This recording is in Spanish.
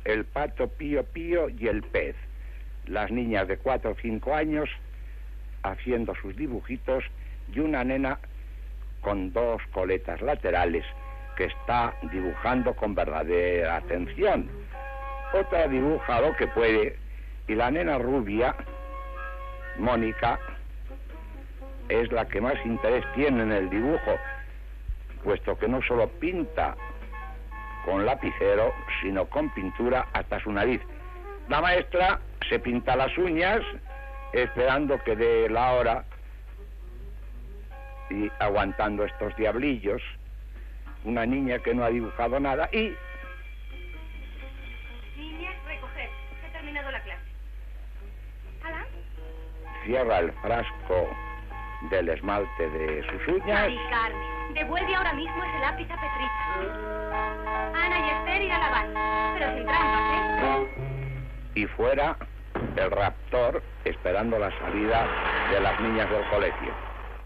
el pato Pío Pío y el pez. Las niñas de 4 o 5 años haciendo sus dibujitos y una nena con 2 coletas laterales que está dibujando con verdadera atención. Otra dibuja lo que puede y la nena rubia, Mónica, es la que más interés tiene en el dibujo, puesto que no solo pinta con lapicero, sino con pintura hasta su nariz. La maestra se pinta las uñas esperando que dé la hora y aguantando estos diablillos. Una niña que no ha dibujado nada y... Niñas, recoger. He terminado la clase. ¿Hala? Cierra el frasco del esmalte de sus uñas. Mari Carmen, devuelve ahora mismo ese lápiz a Petrita. Ana y Esther ir a lavar, pero sin trampas, ¿eh? Y fuera el raptor esperando la salida de las niñas del colegio.